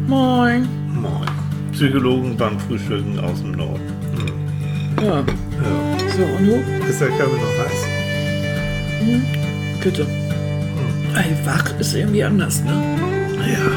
Moin. Moin. Psychologen beim Frühstücken aus dem Norden. Ja. So, und du? Ist der Körper noch heiß? Bitte. Ey, wach ist irgendwie anders, ne? Ja.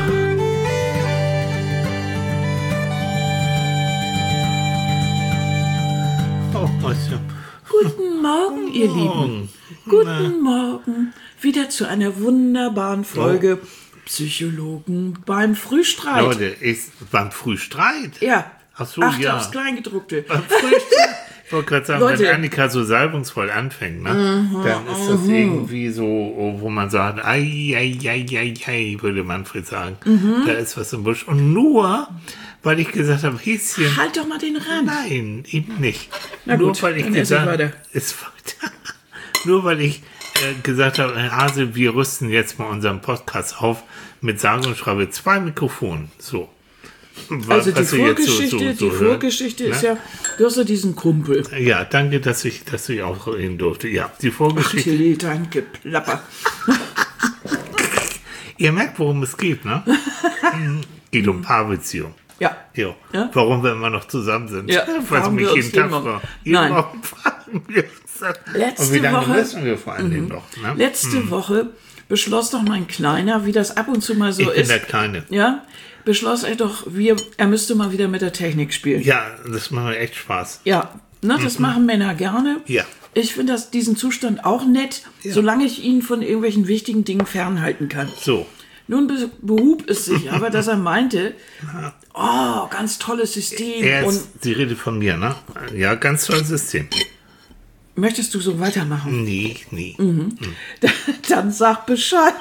Oh, Mäuschen. Guten Morgen, ihr Lieben. Guten Morgen. Wieder zu einer wunderbaren Folge Psychologen beim Frühstreit. Leute, beim Frühstreit? Ja. Ach so, Achte ja. aufs Kleingedruckte. Beim Frühstreit? Ich wollte gerade sagen, Leute. wenn Annika so salbungsvoll anfängt, ne, dann ist das irgendwie so, wo man sagt, ei, würde Manfred sagen. Da ist was im Busch. Und nur, weil ich gesagt habe, Häschen. Halt doch mal den Rand. Nein, eben nicht. Na Nur gut, weil ich dann esse ich gesagt weiter. nur weil ich gesagt habe, Herr Hase, wir rüsten jetzt mal unseren Podcast auf mit sage und schreibe 2 Mikrofonen. So. Also die Was ihr jetzt Vorgeschichte hören, ist ja, du hast ja diesen Kumpel. Ja, danke, dass ich auch reden durfte. Ja, die Ach, Vorgeschichte. Tilly, dein Geplapper. Ihr merkt, worum es geht, ne? Geht um Paarbeziehung. Ja. Jo. Ja? Warum wir immer noch zusammen sind. Ja, Weil fragen mich wir jeden uns Tag jeden Morgen. fragen. Jeden Nein. Morgen fragen wir uns das. Letzte Und wie lange Woche- müssen wir vor allen Dingen noch? Ne? Letzte Woche beschloss doch mein Kleiner, wie das ab und zu mal so Ich bin ist. der Kleine. Ja, beschloss er doch, er müsste mal wieder mit der Technik spielen. Ja, das macht mir echt Spaß. Ja, ne, das machen Männer gerne. Ja. Ich finde diesen Zustand auch nett, Ja. solange ich ihn von irgendwelchen wichtigen Dingen fernhalten kann. So. Nun behub es sich aber, dass er meinte, oh, ganz tolles System. Und Sie redet von mir, ne? Ja, ganz tolles System. möchtest du so weitermachen? Nie. Dann sag Bescheid.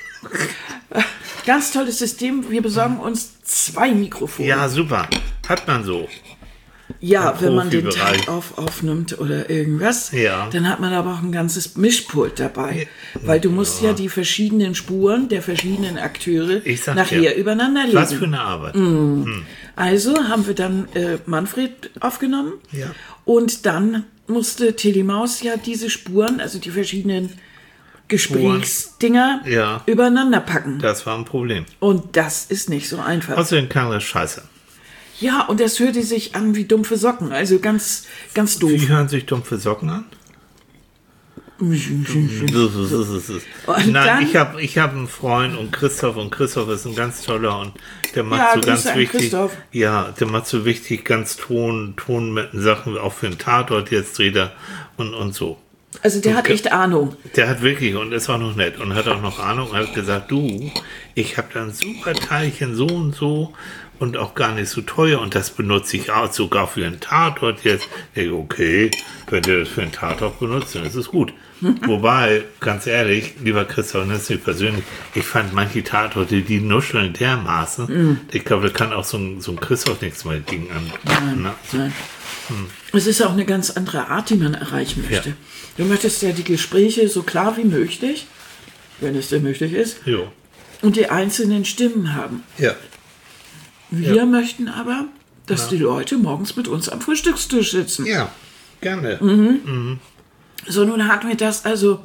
Ganz tolles System. Wir besorgen uns 2 Mikrofone. Ja, super. Hat man so. Ja, Im wenn man den Profibereich. Tag aufnimmt oder irgendwas, Ja. dann hat man aber auch ein ganzes Mischpult dabei. Weil du musst ja die verschiedenen Spuren der verschiedenen Akteure Ich sag nachher dir, übereinander Was für legen. eine Arbeit. Also haben wir dann Manfred aufgenommen Ja. und dann musste Telemaus ja diese Spuren, also die verschiedenen Gesprächsdinger, Ja. übereinander packen. Das war ein Problem. Und das ist nicht so einfach. Außerdem klang das scheiße. Ja, und das hörte sich an wie dumpfe Socken. Also ganz, ganz doof. Wie hören sich dumpfe Socken an? Und Nein, dann- ich hab einen Freund und Christoph ist ein ganz toller und der macht Ja, so Grüße ganz an wichtig. Christoph. Ja, der macht so wichtig ganz Ton mit Sachen, auch für den Tatort jetzt dreht er und so. Also der hat echt Ahnung. Der hat wirklich und ist auch noch nett und hat auch noch Ahnung und hat gesagt, du, ich habe da ein super Teilchen so und so und auch gar nicht so teuer und das benutze ich auch sogar für einen Tatort jetzt. Ich denke, okay, wenn der das für einen Tatort benutzt, dann ist es gut. Wobei, ganz ehrlich, lieber Christoph, das ist nicht persönlich, ich fand manche Tatorte, die nuscheln dermaßen, ich glaube, da kann auch so ein Christoph nichts mehr gegen an. Na, Nein. Es ist auch eine ganz andere Art, die man erreichen möchte. Ja. Du möchtest ja die Gespräche so klar wie möglich, wenn es denn möglich ist, jo. und die einzelnen Stimmen haben. Ja. Wir möchten aber, dass die Leute morgens mit uns am Frühstückstisch sitzen. Ja, gerne. So, nun hat mir das also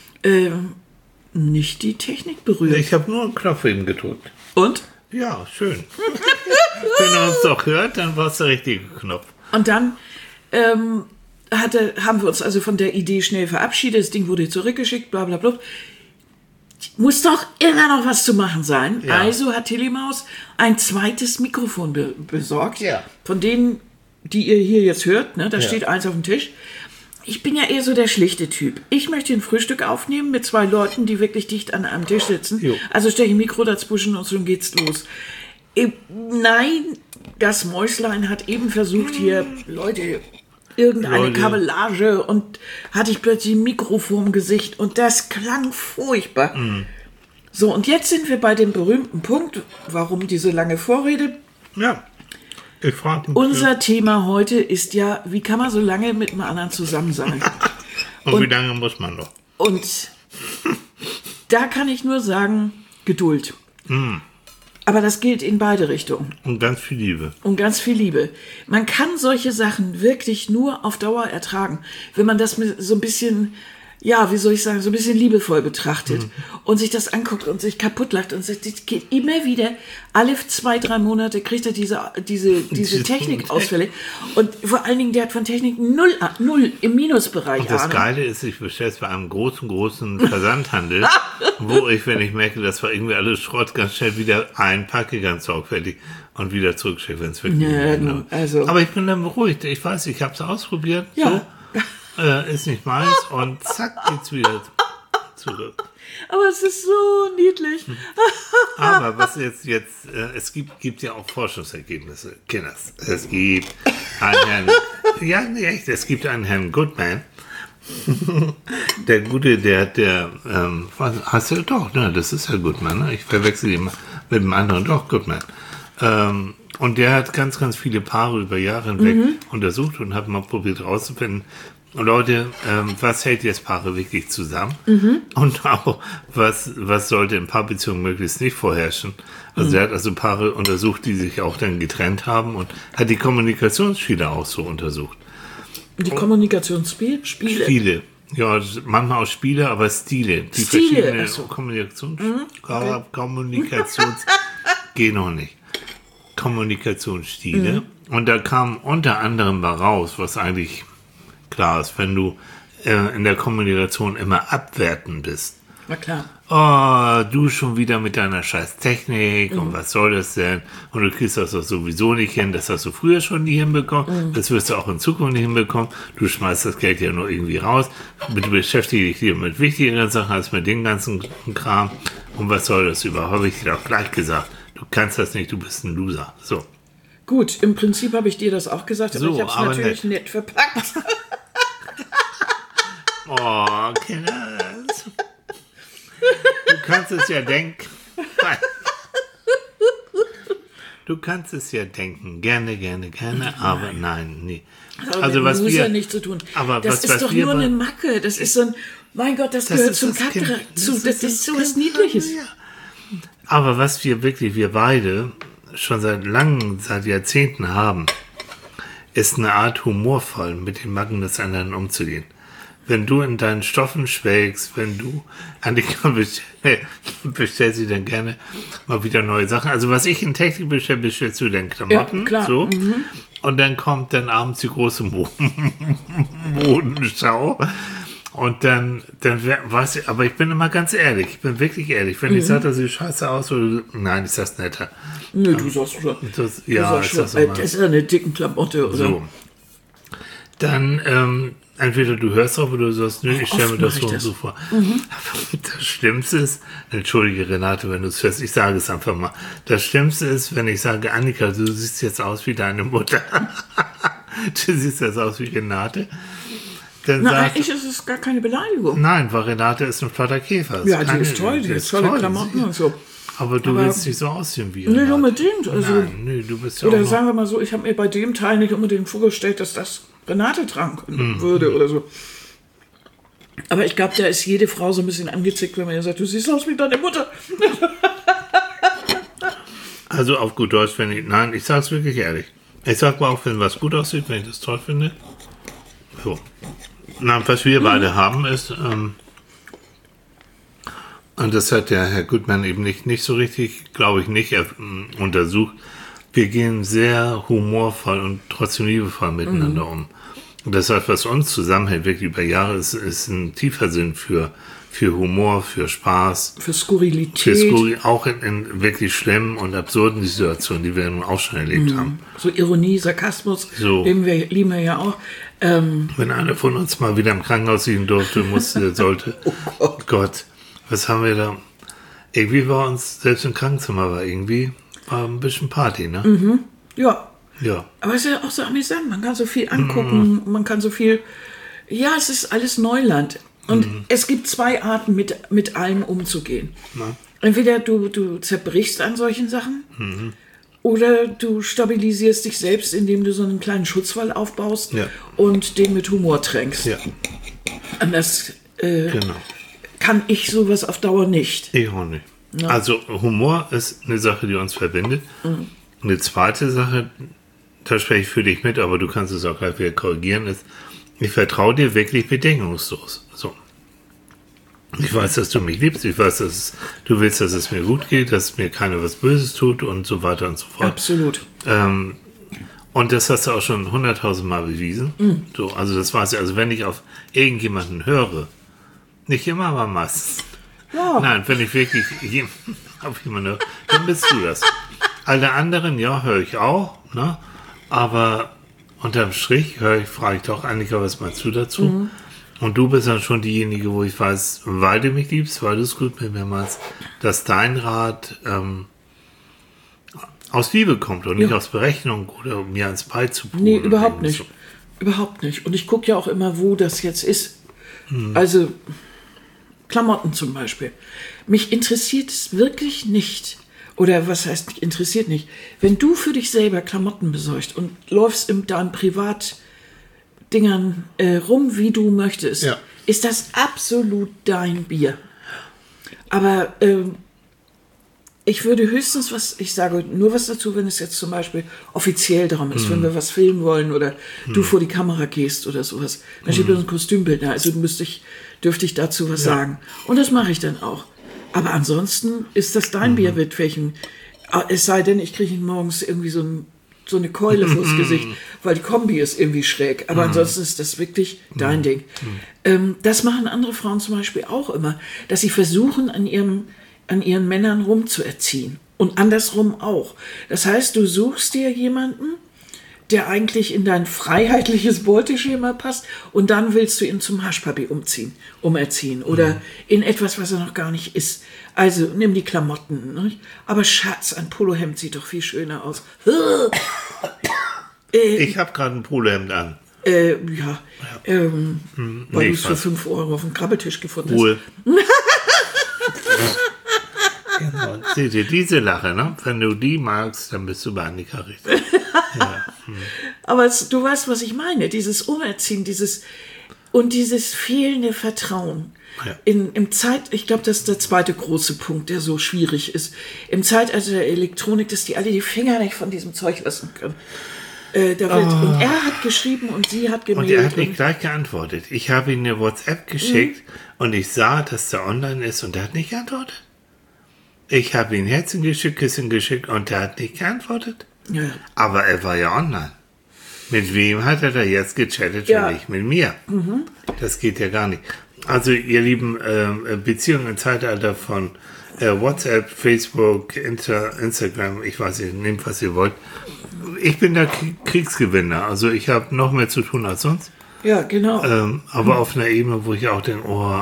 nicht die Technik berührt. Ich habe nur einen Knopf eben gedrückt. Und? Ja, schön. Wenn er uns doch hört, dann war es der richtige Knopf. Und dann haben wir uns also von der Idee schnell verabschiedet. Das Ding wurde zurückgeschickt, bla bla bla. Muss doch immer noch was zu machen sein. Ja. Also hat Telemaus ein zweites Mikrofon besorgt. Ja. Von denen, die ihr hier jetzt hört, ne, da Ja. steht eins auf dem Tisch. Ich bin ja eher so der schlichte Typ. Ich möchte ein Frühstück aufnehmen mit 2 Leuten, die wirklich dicht an einem Tisch sitzen. Jo. Also stelle ich ein Mikro dazwischen und schon geht's los. Nein, das Mäuslein hat eben versucht, hier, Leute, irgendeine Leute. Kabellage und hatte ich plötzlich ein Mikro vorm Gesicht und das klang furchtbar. So, und jetzt sind wir bei dem berühmten Punkt, warum diese lange Vorrede. Ja. Ich frage Unser Thema heute ist ja, wie kann man so lange mit einem anderen zusammen sein? und wie lange muss man noch? Und da kann ich nur sagen, Geduld. Aber das gilt in beide Richtungen. Und ganz viel Liebe. Und ganz viel Liebe. Man kann solche Sachen wirklich nur auf Dauer ertragen, wenn man das mit so ein bisschen ja, wie soll ich sagen, so ein bisschen liebevoll betrachtet und sich das anguckt und sich kaputt lacht und sagt, das geht immer wieder, alle 2-3 Monate kriegt er diese Technikausfälle und vor allen Dingen, der hat von Technik null im Minusbereich. Und das Geile ist, ich bestelle es bei einem großen Versandhandel, wo ich, wenn ich merke, das war irgendwie alles Schrott, ganz schnell wieder einpacke, ganz sorgfältig und wieder zurückschicke, wenn es wirklich also. Aber ich bin dann beruhigt, ich weiß, ich habe es ausprobiert, Ja. ist nicht meins und zack, geht's wieder zurück. Aber es ist so niedlich. Aber was jetzt es gibt ja auch Forschungsergebnisse, Kinders. Es gibt einen Herrn, es gibt einen Herrn Goodman. Der Gute, hast du doch, ne, das ist ja Goodman, ne? Ich verwechsel ihn mit dem anderen, doch, Goodman. Und der hat ganz viele Paare über Jahre hinweg untersucht und hat mal probiert herauszufinden, Leute, was hält jetzt Paare wirklich zusammen? Und auch, was sollte in Paarbeziehungen möglichst nicht vorherrschen? Also er hat also Paare untersucht, die sich auch dann getrennt haben und hat die Kommunikationsspiele auch so untersucht. Die Kommunikationsspiele? Spiele. Ja, manchmal auch Spiele, aber Stile. Die verschiedenen geht noch nicht. Kommunikationsstile. Und da kam unter anderem mal raus, was eigentlich klar ist, wenn du in der Kommunikation immer abwertend bist. Na klar. Oh, du schon wieder mit deiner scheiß Technik und was soll das denn? Und du kriegst das doch sowieso nicht hin, das hast du früher schon nie hinbekommen, das wirst du auch in Zukunft nicht hinbekommen. Du schmeißt das Geld ja nur irgendwie raus, du beschäftigst dich hier mit wichtigeren Sachen als mit dem ganzen Kram. Und was soll das überhaupt? Habe ich dir doch gleich gesagt. Du kannst das nicht, du bist ein Loser. So. Gut, im Prinzip habe ich dir das auch gesagt, aber So, ich habe es aber natürlich nett verpackt. Oh, Kinders. Du kannst es ja denken. Du kannst es ja denken. Gerne, aber nein, nie. Also was wir ja nicht zu tun. Aber das ist doch nur eine Macke. Das ist so ein, mein Gott, das gehört zum Charakter zu. Das ist so was Niedliches. Ja. Aber was wir beide schon seit Jahrzehnten haben, ist eine Art humorvoll mit den Macken des anderen umzugehen. Wenn du in deinen Stoffen schwelgst, wenn du, Annika, bestellst du dann gerne mal wieder neue Sachen. Also was ich in Technik bestelle, bestellst du dann Klamotten. Ja, klar. So. Und dann kommt dann abends die große Modenschau. Und dann weiß ich, aber ich bin immer ganz ehrlich, ich bin wirklich ehrlich. Wenn ich sage, das sieht scheiße aus, oder nein, ist das netter. Nö, du sagst schon. Das ist das ist ja eine dicken Klamotte, oder? So. Dann, entweder du hörst drauf oder du sagst, nö, ich stelle mir das so und so vor. Das Schlimmste ist, entschuldige Renate, wenn du es hörst, ich sage es einfach mal. Das Schlimmste ist, wenn ich sage, Annika, du siehst jetzt aus wie deine Mutter. Du siehst jetzt aus wie Renate. Dann eigentlich ist es gar keine Beleidigung. Nein, weil Renate ist ein flotter Käfer. Ja, die ist toll, die hat tolle Klamotten und so. Aber du willst nicht so aussehen wie Renate. Nee, unbedingt. Also, nein, du bist ja oder auch sagen wir mal so, ich habe mir bei dem Teil nicht unbedingt vorgestellt, dass das Renate tragen würde oder so. Aber ich glaube, da ist jede Frau so ein bisschen angezickt, wenn man ihr sagt, du siehst aus wie deine Mutter. Also auf gut Deutsch, nein, ich sag's wirklich ehrlich. Ich sag mal auch, wenn was gut aussieht, wenn ich das toll finde. So. Na, was wir beide haben ist, und das hat der Herr Goodman eben nicht so richtig, glaube ich, nicht untersucht. Wir gehen sehr humorvoll und trotzdem liebevoll miteinander um. Und deshalb, was uns zusammenhält, wirklich über Jahre, ist ein tiefer Sinn für Humor, für Spaß. Für Skurrilität. Auch in wirklich schlimmen und absurden Situationen, die wir nun auch schon erlebt haben. So Ironie, Sarkasmus, lieben wir ja auch. Wenn einer von uns mal wieder im Krankenhaus liegen sollte, oh Gott, was haben wir da? Irgendwie war uns, selbst im Krankenzimmer war ein bisschen Party, ne? Ja. Ja. Aber es ist ja auch so amüsant, man kann so viel angucken, man kann so viel, ja, es ist alles Neuland. Und es gibt zwei Arten, mit allem umzugehen. Na? Entweder du zerbrichst an solchen Sachen, oder du stabilisierst dich selbst, indem du so einen kleinen Schutzwall aufbaust und den mit Humor tränkst. Ja. Anders kann ich sowas auf Dauer nicht. Ich auch nicht. Ja. Also Humor ist eine Sache, die uns verbindet. Eine zweite Sache, da spreche ich für dich mit, aber du kannst es auch gleich wieder korrigieren, ist, ich vertraue dir wirklich bedingungslos. So. Ich weiß, dass du mich liebst. Ich weiß, dass du willst, dass es mir gut geht, dass mir keiner was Böses tut und so weiter und so fort. Absolut. Und das hast du auch schon 100.000 Mal bewiesen. So, also das war's ja. Also wenn ich auf irgendjemanden höre, nicht immer, aber meistens. Ja. Nein, wenn ich wirklich auf jemanden höre, dann bist du das. Alle anderen, ja, höre ich auch, ne? Aber unterm Strich frage ich doch eigentlich, was meinst du dazu? Und du bist dann schon diejenige, wo ich weiß, weil du mich liebst, weil du es gut mit mir meinst, dass dein Rat aus Liebe kommt und nicht aus Berechnung oder um mir ans Bein zu pulen. Nee, überhaupt nicht. So. Überhaupt nicht. Und ich gucke ja auch immer, wo das jetzt ist. Also Klamotten zum Beispiel. Mich interessiert es wirklich nicht. Oder was heißt, mich interessiert nicht. Wenn du für dich selber Klamotten besorgst und läufst in deinen Privatdingern rum, wie du möchtest, ist das absolut dein Bier. Aber ich würde höchstens ich sage nur was dazu, wenn es jetzt zum Beispiel offiziell darum ist, wenn wir was filmen wollen oder du vor die Kamera gehst oder sowas. Dann steht ein Kostümbildner, also dürfte ich dazu was sagen. Und das mache ich dann auch. Aber ansonsten ist das dein Bier, mit welchem, es sei denn, ich kriege ihn morgens irgendwie so eine Keule vors Gesicht, weil die Kombi ist irgendwie schräg. Aber ansonsten ist das wirklich dein Ding. Das machen andere Frauen zum Beispiel auch immer, dass sie versuchen, an ihren Männern rumzuerziehen. Und andersrum auch. Das heißt, du suchst dir jemanden, der eigentlich in dein freiheitliches Beuteschema passt und dann willst du ihn zum Haschpapi umerziehen oder in etwas, was er noch gar nicht ist. Also nimm die Klamotten. Nicht? Aber Schatz, ein Polohemd sieht doch viel schöner aus. Ich habe gerade ein Polohemd an. Weil du es für 5 Euro auf dem Krabbeltisch gefunden hast. Cool. Genau. Seht ihr, diese Lache, ne? Wenn du die magst, dann bist du bei Annika richtig. Ja. Aber du weißt, was ich meine. Dieses Umerziehen, dieses fehlende Vertrauen. Ja. Ich glaube, das ist der zweite große Punkt, der so schwierig ist. Im Zeitalter der Elektronik, dass die alle die Finger nicht von diesem Zeug lassen können. Und er hat geschrieben und sie hat gemeldet. Und er hat nicht gleich geantwortet. Ich habe ihm eine WhatsApp geschickt und ich sah, dass der online ist und er hat nicht geantwortet. Ich habe ihm Herzen geschickt, Küssen geschickt und er hat nicht geantwortet. Ja. Aber er war ja online. Mit wem hat er da jetzt gechattet, wenn nicht mit mir? Das geht ja gar nicht. Also ihr lieben Beziehungen im Zeitalter von WhatsApp, Facebook, Instagram, ich weiß nicht, nehmt was ihr wollt. Ich bin der Kriegsgewinner, also ich habe noch mehr zu tun als sonst. Ja, genau. Aber auf einer Ebene, wo ich auch denke, oh,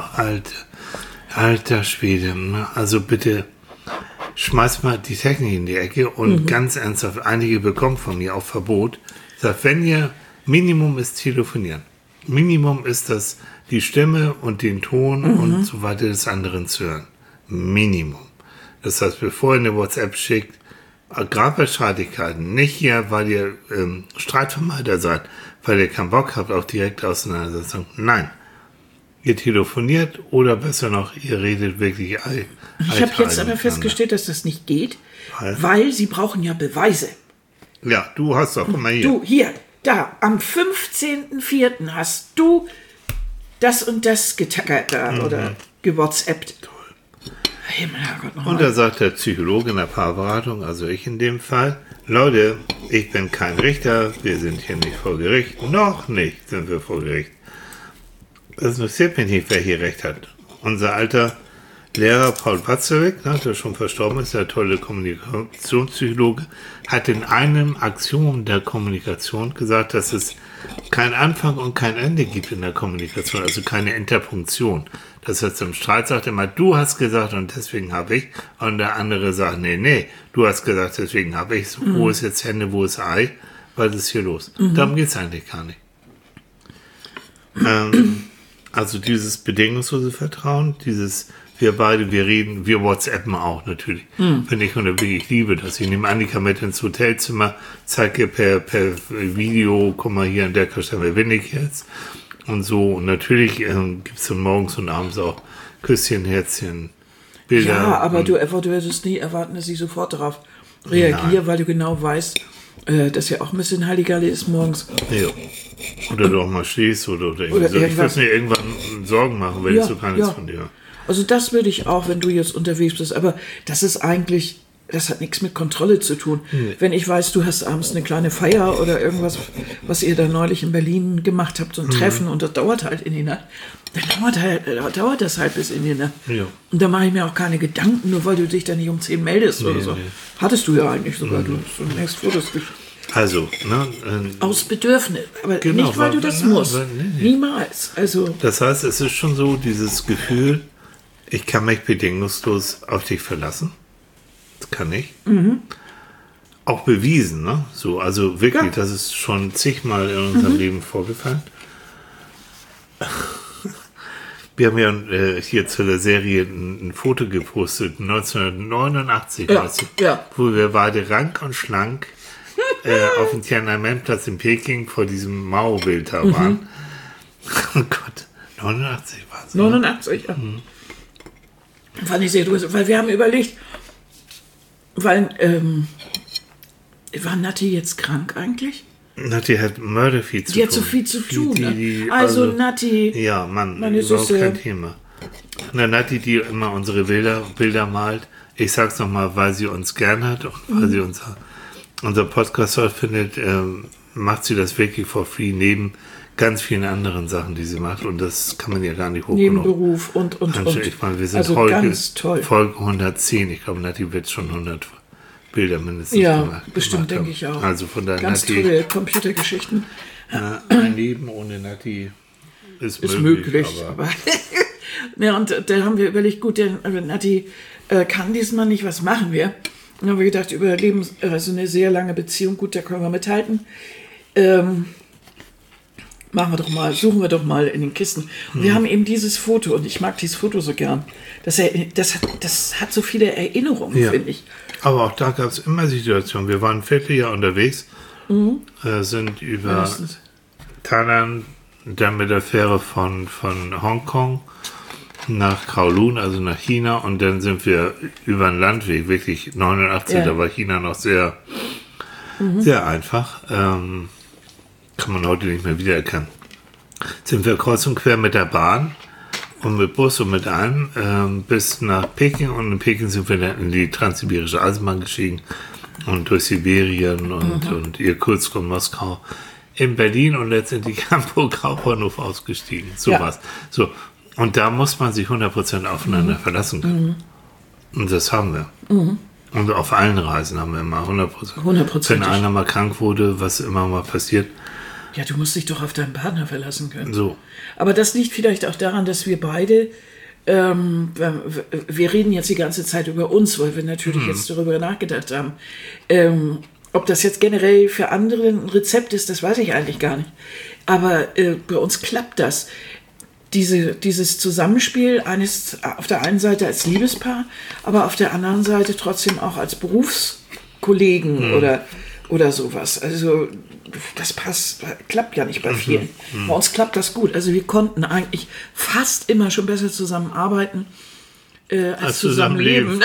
alter Schwede, ne? Also bitte schmeiß mal die Technik in die Ecke und ganz ernsthaft, einige bekommen von mir auch Verbot. Sagt, wenn ihr, Minimum ist telefonieren. Minimum ist das, die Stimme und den Ton und so weiter des anderen zu hören. Minimum. Das heißt, bevor ihr eine WhatsApp schickt, gerade bei Streitigkeiten, nicht hier, weil ihr Streitvermeider seid, weil ihr keinen Bock habt auf direkte Auseinandersetzung. Nein. Ihr telefoniert oder besser noch, ihr redet wirklich Ich habe jetzt aber festgestellt, dass das nicht geht, weil sie brauchen ja Beweise. Ja, du hast doch immer hier. Du, da, am 15.04. hast du das und das getackert da oder gewhatsappt. Und da sagt der Psychologe in der Paarberatung, also ich in dem Fall, Leute, ich bin kein Richter, wir sind hier nicht vor Gericht, noch nicht sind wir vor Gericht. Das interessiert mich nicht, wer hier recht hat. Unser alter Lehrer Paul Watzlawick, der schon verstorben ist, der tolle Kommunikationspsychologe, hat in einem Axiom der Kommunikation gesagt, dass es kein Anfang und kein Ende gibt in der Kommunikation, also keine Interpunktion. Das heißt, im Streit sagt immer, du hast gesagt und deswegen habe ich, und der andere sagt, nee, du hast gesagt, deswegen habe ich. So, wo ist jetzt Hände, wo ist Ei? Was ist hier los? Darum geht es eigentlich gar nicht. Also dieses bedingungslose Vertrauen, dieses wir reden, wir WhatsAppen auch natürlich. Finde ich ich liebe das. Ich nehme Annika mit ins Hotelzimmer, zeige per Video, guck mal hier an der Stelle bin ich jetzt. Und so. Und natürlich gibt es dann morgens und abends auch Küsschen, Herzchen, Bilder. Ja, aber du würdest nie erwarten, dass ich sofort darauf reagiere, weil du genau weißt, dass ja auch ein bisschen Halligalli ist morgens. Ja. Oder du auch mal stehst oder irgendwie so. Ich würde mir irgendwann Sorgen machen, wenn ich so keines von dir. Also das würde ich auch, wenn du jetzt unterwegs bist. Aber das ist eigentlich, das hat nichts mit Kontrolle zu tun. Nee. Wenn ich weiß, du hast abends eine kleine Feier oder irgendwas, was ihr da neulich in Berlin gemacht habt, so ein Treffen, und das dauert halt in die Nacht, dann dauert das halt bis in die Nacht. Ja. Und da mache ich mir auch keine Gedanken, nur weil du dich da nicht um 10 meldest oder so. Nee. Hattest du ja eigentlich sogar, du längst vor, dass du... Also, ne, aus Bedürfnis, aber genau, nicht, weil du das musst. Nee. Niemals. Also, das heißt, es ist schon so dieses Gefühl, ich kann mich bedingungslos auf dich verlassen. Das kann ich. Auch bewiesen, ne? So, also wirklich, das ist schon zigmal in unserem Leben vorgefallen. Wir haben ja hier zu der Serie ein Foto gepostet, 1989, wo wir beide rank und schlank auf dem Tiananmen-Platz in Peking vor diesem Mao-Bild da waren. Oh Gott, 89 war es. 89, ja. Fand ich sehr lustig, weil wir haben überlegt, weil, war Natti jetzt krank eigentlich? Natti hat mörderviel zu tun. Die hat so viel zu tun. Also Natti. Ja, Mann, überhaupt kein Thema. Na, Natti, die immer unsere Bilder malt, ich sag's nochmal, weil sie uns gern hat und weil sie unser Podcast toll findet, macht sie das wirklich for free neben ganz vielen anderen Sachen, die sie macht, und das kann man ja gar nicht hoch neben Beruf und. Ich meine, wir sind also heute Folge 110, ich glaube, Natti wird schon 100 Bilder mindestens gemacht. Bestimmt, denke ich auch. Also von daher ganz Natti, tolle Computergeschichten. Ein Leben ohne Natti ist möglich. Aber ja, und da haben wir überlegt, gut, Natti kann diesmal nicht, was machen wir? Dann haben wir gedacht, überleben so eine sehr lange Beziehung, gut, da können wir mithalten. Suchen wir doch mal in den Kisten. Und wir haben eben dieses Foto, und ich mag dieses Foto so gern. Das hat so viele Erinnerungen, finde ich. Aber auch da gab es immer Situationen. Wir waren ein Vierteljahr unterwegs, sind über Thailand, dann mit der Fähre von Hongkong nach Kowloon, also nach China, und dann sind wir über einen Landweg, wirklich 89, da war China noch sehr, sehr einfach. Kann man heute nicht mehr wiedererkennen. Sind wir kreuz und quer mit der Bahn und mit Bus und mit allem bis nach Peking, und in Peking sind wir dann in die transsibirische Eisenbahn gestiegen und durch Sibirien und Irkutsk und Moskau in Berlin und letztendlich Hamburg Hauptbahnhof ausgestiegen. Sowas. So. Und da muss man sich 100% aufeinander verlassen können. Und das haben wir. Und auf allen Reisen haben wir immer 100%. Wenn einer mal krank wurde, was immer mal passiert. Ja, du musst dich doch auf deinen Partner verlassen können. So. Aber das liegt vielleicht auch daran, dass wir beide, wir reden jetzt die ganze Zeit über uns, weil wir natürlich jetzt darüber nachgedacht haben. Ob das jetzt generell für andere ein Rezept ist, das weiß ich eigentlich gar nicht. Aber bei uns klappt das. Dieses Zusammenspiel eines auf der einen Seite als Liebespaar, aber auf der anderen Seite trotzdem auch als Berufskollegen oder sowas. Also das klappt ja nicht bei vielen. Bei uns klappt das gut. Also wir konnten eigentlich fast immer schon besser zusammenarbeiten als zusammenleben.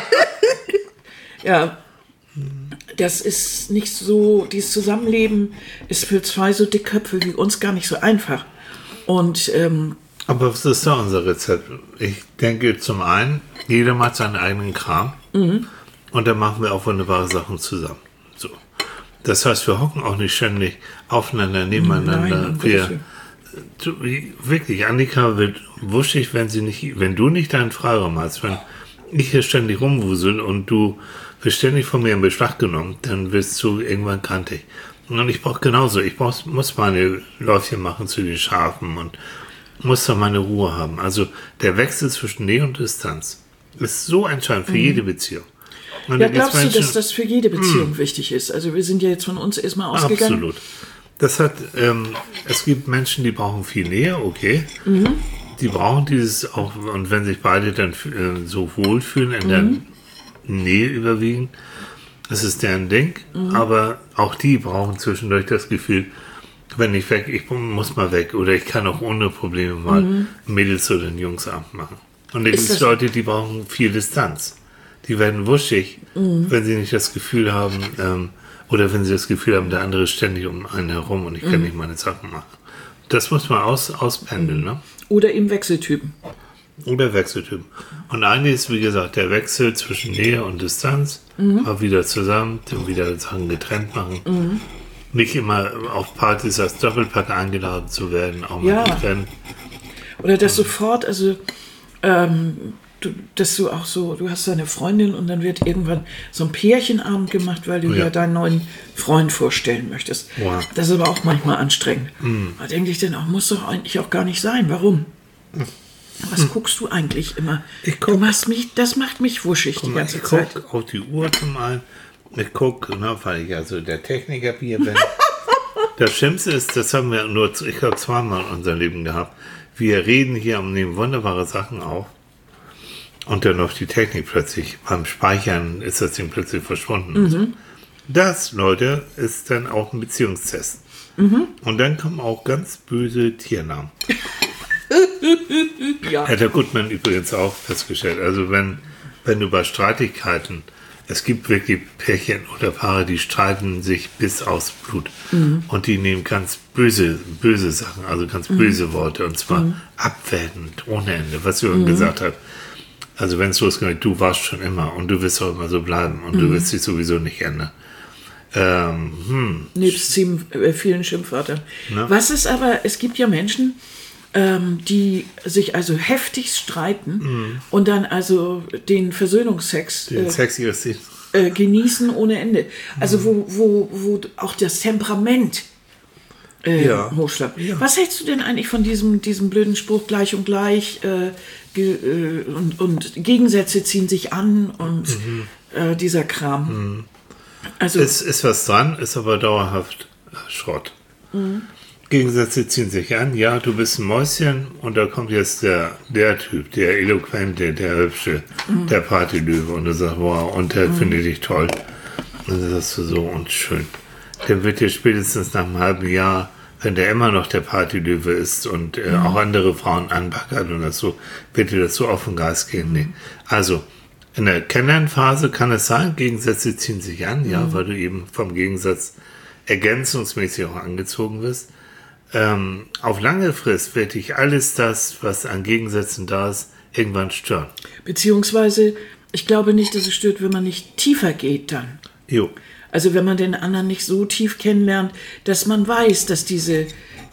Ja, das ist nicht so, dieses Zusammenleben ist für zwei so Dickköpfe wie uns gar nicht so einfach. Und aber was ist da unser Rezept? Ich denke zum einen, jeder macht seinen eigenen Kram und dann machen wir auch wunderbare Sachen zusammen. So. Das heißt, wir hocken auch nicht ständig aufeinander, nebeneinander. Nein, wirklich, Annika wird wuschig, wenn du nicht deinen Freiraum hast, wenn ich hier ständig rumwusel und du wirst ständig von mir in Beschlag genommen, dann wirst du irgendwann kantig. Und ich brauche genauso, muss meine Läufchen machen zu den Schafen und muss da meine Ruhe haben. Also der Wechsel zwischen Nähe und Distanz ist so entscheidend für jede Beziehung. Und ja, glaubst du, dass das für jede Beziehung wichtig ist? Also wir sind ja jetzt von uns erstmal ausgegangen. Absolut. Das hat, es gibt Menschen, die brauchen viel Nähe, okay. Die brauchen dieses auch, und wenn sich beide dann so wohlfühlen in der Nähe überwiegend, das ist deren Ding. Aber auch die brauchen zwischendurch das Gefühl, wenn ich weg, ich muss mal weg, oder ich kann auch ohne Probleme mal Mädels oder einen Jungsabend machen. Und es gibt Leute, die brauchen viel Distanz. Die werden wuschig, wenn sie nicht das Gefühl haben, oder wenn sie das Gefühl haben, der andere ist ständig um einen herum und ich kann nicht meine Sachen machen. Das muss man auspendeln, ne? Oder eben Wechseltypen. Oder Wechseltypen. Und eine ist, wie gesagt, der Wechsel zwischen Nähe und Distanz. Mal wieder zusammen, dann wieder Sachen getrennt machen. Nicht immer auf Partys als Doppelpack eingeladen zu werden, auch mal getrennt. Oder dass sofort, also dass du auch so, du hast deine Freundin und dann wird irgendwann so ein Pärchenabend gemacht, weil du ja deinen neuen Freund vorstellen möchtest. Wow. Das ist aber auch manchmal anstrengend. Da denke ich dann auch, muss doch eigentlich auch gar nicht sein. Warum? Was guckst du eigentlich immer? Das macht mich wuschig die ganze Zeit. Ich gucke auf die Uhr zum einen. Ich gucke, weil ich also der Techniker hier bin. Das Schlimmste ist, das haben wir nur, ich glaube, zweimal in unserem Leben gehabt. Wir reden hier und nehmen wunderbare Sachen auf. Und dann auf die Technik plötzlich, beim Speichern ist das Ding plötzlich verschwunden. Das, Leute, ist dann auch ein Beziehungstest. Und dann kommen auch ganz böse Tiernamen. Hat der Gutmann übrigens auch festgestellt. Also wenn du bei Streitigkeiten, es gibt wirklich Pärchen oder Paare, die streiten sich bis aufs Blut. Und die nehmen ganz böse Sachen, also ganz böse Worte. Und zwar abwertend, ohne Ende, was Jürgen gesagt hat. Also wenn es losgeht, du warst schon immer und du wirst auch immer so bleiben und du wirst dich sowieso nicht ändern. Nebst vielen Schimpfwörtern. Na? Was ist aber, es gibt ja Menschen, die sich also heftig streiten und dann also den Versöhnungsex Sex ihres Ziels. Genießen ohne Ende. Also wo auch das Temperament hochschlägt. Ja. Was hältst du denn eigentlich von diesem blöden Spruch, gleich und gleich und Gegensätze ziehen sich an und dieser Kram? Also Es ist was dran, ist aber dauerhaft Schrott. Gegensätze ziehen sich an, ja, du bist ein Mäuschen und da kommt jetzt der Typ, der Eloquente, der Hübsche, der Partylöwe und du sagst, wow, und der findet dich toll. Und dann sagst du so, und schön. Dann wird dir spätestens nach einem halben Jahr, wenn der immer noch der Partylöwe ist und auch andere Frauen anbaggert und das so, wird dir das so auf den Geist gehen. Nee. Also, in der Kennenlernphase kann es sein, Gegensätze ziehen sich an, ja, weil du eben vom Gegensatz ergänzungsmäßig auch angezogen wirst. Auf lange Frist wird dich alles das, was an Gegensätzen da ist, irgendwann stören. beziehungsweise, ich glaube nicht, dass es stört, wenn man nicht tiefer geht dann. Jo. Also wenn man den anderen nicht so tief kennenlernt, dass man weiß, dass dieses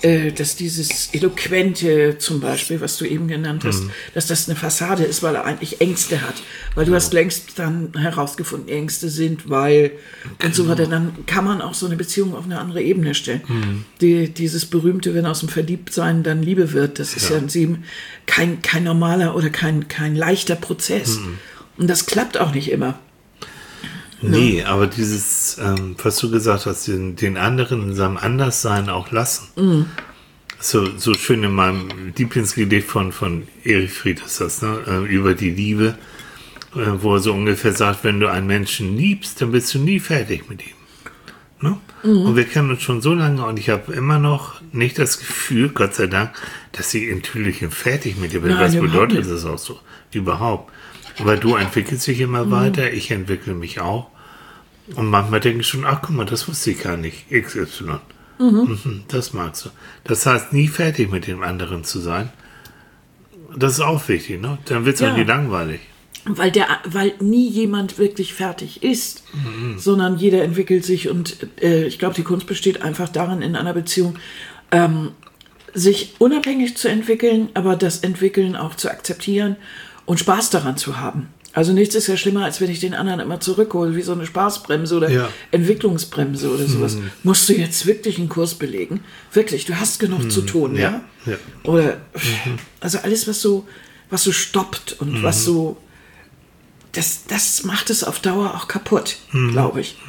Eloquente zum Beispiel, was du eben genannt hast, dass das eine Fassade ist, weil er eigentlich Ängste hat. Weil du hast längst dann herausgefunden, Ängste sind, weil und so weiter. Dann kann man auch so eine Beziehung auf eine andere Ebene stellen. Dieses berühmte, wenn aus dem Verliebtsein dann Liebe wird, das ist ja in sieben kein normaler oder kein leichter Prozess. Und das klappt auch nicht immer. Nee, aber dieses, was du gesagt hast, den anderen in seinem Anderssein auch lassen. So schön in meinem Lieblingsgedicht von Erich Fried ist das, ne? Über die Liebe, wo er so ungefähr sagt, wenn du einen Menschen liebst, dann bist du nie fertig mit ihm. Ne? Und wir kennen uns schon so lange und ich habe immer noch nicht das Gefühl, Gott sei Dank, dass ich in Tüdelchen fertig mit dir bin. Was bedeutet das auch so? Überhaupt. Weil du entwickelst dich immer weiter, ich entwickle mich auch. Und manchmal denke ich schon, ach guck mal, das wusste ich gar nicht, XY. Das magst du. Das heißt, nie fertig mit dem anderen zu sein. Das ist auch wichtig, ne? Dann wird es auch nie langweilig. Weil nie jemand wirklich fertig ist, sondern jeder entwickelt sich und ich glaube, die Kunst besteht einfach darin, in einer Beziehung sich unabhängig zu entwickeln, aber das Entwickeln auch zu akzeptieren und Spaß daran zu haben. Also nichts ist ja schlimmer, als wenn ich den anderen immer zurückhole, wie so eine Spaßbremse oder Entwicklungsbremse oder sowas. Musst du jetzt wirklich einen Kurs belegen? Wirklich, du hast genug zu tun, ja? Oder, also alles, was so stoppt und was so, das macht es auf Dauer auch kaputt, glaube ich.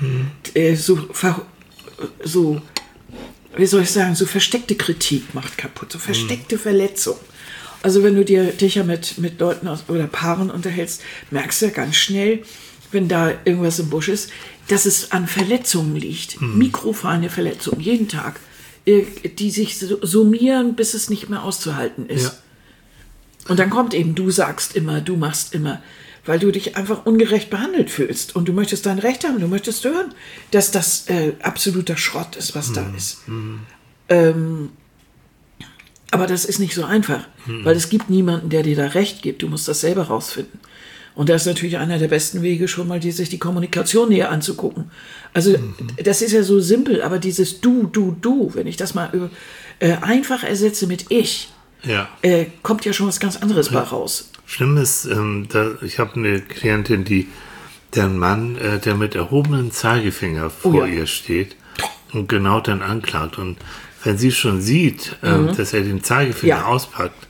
So, wie soll ich sagen, so versteckte Kritik macht kaputt, so versteckte Verletzung. Also wenn du dich ja mit Leuten oder Paaren unterhältst, merkst du ja ganz schnell, wenn da irgendwas im Busch ist, dass es an Verletzungen liegt. Mikrofeine Verletzungen, jeden Tag, die sich summieren, bis es nicht mehr auszuhalten ist. Ja. Und dann kommt eben, du sagst immer, du machst immer, weil du dich einfach ungerecht behandelt fühlst. Und du möchtest dein Recht haben, du möchtest hören, dass das absoluter Schrott ist, was da ist. Aber das ist nicht so einfach, weil es gibt niemanden, der dir da recht gibt. Du musst das selber rausfinden. Und das ist natürlich einer der besten Wege, schon mal sich die Kommunikation näher anzugucken. Also das ist ja so simpel, aber dieses Du, wenn ich das mal einfach ersetze mit Ich, kommt ja schon was ganz anderes bei raus. Schlimm ist, ich habe eine Klientin, deren Mann, der mit erhobenem Zeigefinger vor ihr steht und genau dann anklagt. Und wenn sie schon sieht, dass er den Zeigefinger auspackt,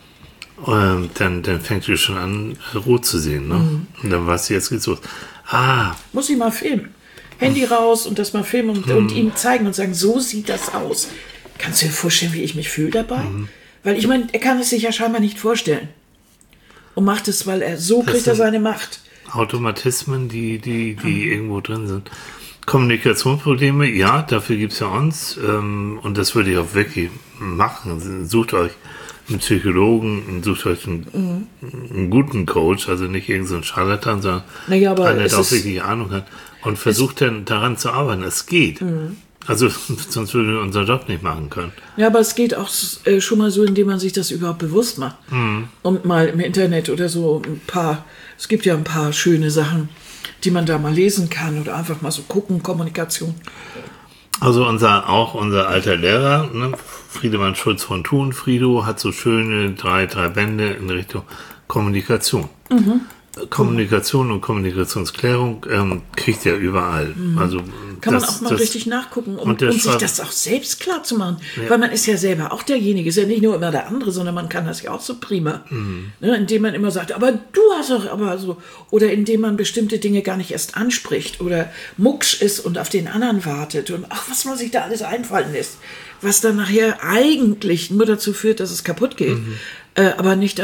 dann fängt sie schon an, rot zu sehen. Ne? Und dann weiß sie, jetzt geht's los. Muss ich mal filmen. Handy raus und das mal filmen und ihm zeigen und sagen, so sieht das aus. Kannst du dir vorstellen, wie ich mich fühle dabei? Weil ich meine, er kann es sich ja scheinbar nicht vorstellen. Und macht es, weil kriegt er seine Macht. Automatismen, die irgendwo drin sind. Kommunikationsprobleme, ja, dafür gibt es ja uns. Und das würde ich auch wirklich machen. Sucht euch einen Psychologen und sucht euch einen guten Coach, also nicht irgendeinen so Scharlatan, sondern einer, der auch wirklich Ahnung hat. Und versucht dann daran zu arbeiten. Es geht. Also sonst würden wir unseren Job nicht machen können. Ja, aber es geht auch schon mal so, indem man sich das überhaupt bewusst macht. Und mal im Internet oder so es gibt ja ein paar schöne Sachen, die man da mal lesen kann oder einfach mal so gucken, Kommunikation. Also unser alter Lehrer, ne, Friedemann Schulz von Thun, Frido, hat so schöne drei Bände in Richtung Kommunikation. Kommunikation und Kommunikationsklärung kriegt er überall. Also kann man auch mal richtig nachgucken, um sich das auch selbst klar zu machen. Ja. Weil man ist ja selber auch derjenige, ist ja nicht nur immer der andere, sondern man kann das ja auch so prima. Ne, indem man immer sagt, aber du hast doch aber so. Oder indem man bestimmte Dinge gar nicht erst anspricht oder mucksch ist und auf den anderen wartet. Und was man sich da alles einfallen lässt. Was dann nachher eigentlich nur dazu führt, dass es kaputt geht. Aber nicht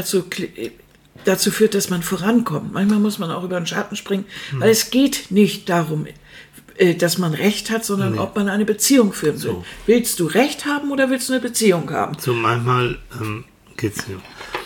dazu führt, dass man vorankommt. Manchmal muss man auch über den Schatten springen, weil es geht nicht darum, dass man Recht hat, sondern ob man eine Beziehung führen will. So. Willst du Recht haben oder willst du eine Beziehung haben? So manchmal geht's nicht.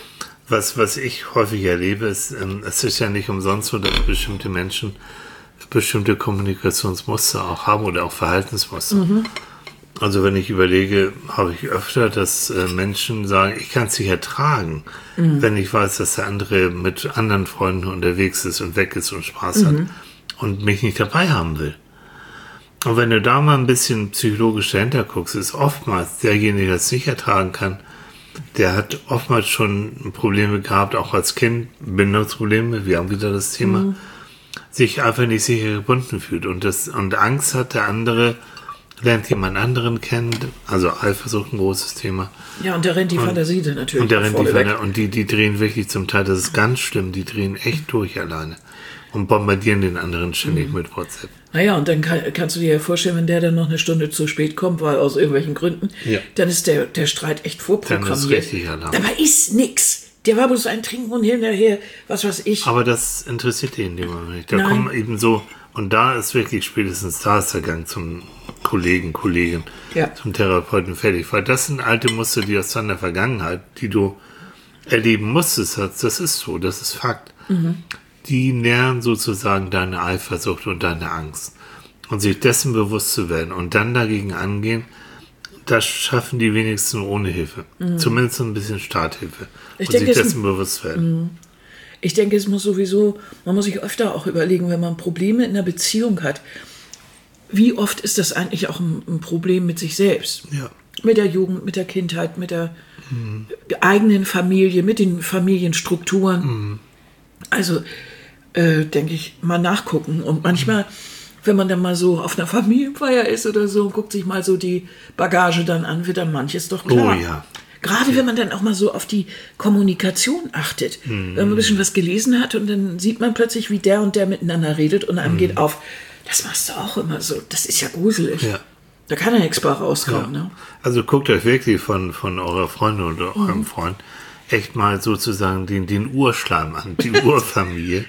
Was ich häufig erlebe, ist, es ist ja nicht umsonst so, dass bestimmte Menschen bestimmte Kommunikationsmuster auch haben oder auch Verhaltensmuster. Also wenn ich überlege, habe ich öfter, dass Menschen sagen, ich kann es nicht ertragen, wenn ich weiß, dass der andere mit anderen Freunden unterwegs ist und weg ist und Spaß hat und mich nicht dabei haben will. Und wenn du da mal ein bisschen psychologisch dahinter guckst, ist oftmals derjenige, der es nicht ertragen kann, der hat oftmals schon Probleme gehabt, auch als Kind, Bindungsprobleme, wir haben wieder das Thema, sich einfach nicht sicher gebunden fühlt und Angst hat, der andere lernt jemand anderen kennen, also Eifersucht ein großes Thema. Ja, und da rennt die Fantasie dann natürlich. Und da rennt die Fantasie, und die drehen wirklich zum Teil, das ist ganz schlimm, die drehen echt durch alleine und bombardieren den anderen ständig mit WhatsApp. Naja, und dann kannst du dir ja vorstellen, wenn der dann noch eine Stunde zu spät kommt, weil aus irgendwelchen Gründen, dann ist der Streit echt vorprogrammiert. Dann ist richtig Alarm. Dabei ist nix. Der war bloß ein Trinken und hinterher, was weiß ich. Aber das interessiert den in dem Moment nicht. Da kommen eben so, und da ist wirklich spätestens da ist der Gang zum Kollegin, zum Therapeuten fertig. Weil das sind alte Muster, die aus deiner Vergangenheit, die du erleben musstest, das ist so, das ist Fakt. Die nähren sozusagen deine Eifersucht und deine Angst. Und sich dessen bewusst zu werden und dann dagegen angehen, das schaffen die wenigsten ohne Hilfe. Zumindest ein bisschen Starthilfe. Und sich dessen bewusst werden. Ich denke, es muss sowieso, man muss sich öfter auch überlegen, wenn man Probleme in einer Beziehung hat, wie oft ist das eigentlich auch ein Problem mit sich selbst? Ja. Mit der Jugend, mit der Kindheit, mit der eigenen Familie, mit den Familienstrukturen. Also, denke ich, mal nachgucken. Und manchmal, wenn man dann mal so auf einer Familienfeier ist oder so und guckt sich mal so die Bagage dann an, wird dann manches doch klar. Oh ja. Gerade wenn man dann auch mal so auf die Kommunikation achtet. Wenn man ein bisschen was gelesen hat und dann sieht man plötzlich, wie der und der miteinander redet und einem geht auf, das machst du auch immer so. Das ist ja gruselig. Ja. Da kann ja nichts bei rauskommen. Ja. Ne? Also guckt euch wirklich von eurer Freundin oder eurem Freund echt mal sozusagen den Urschleim an, die Urfamilie.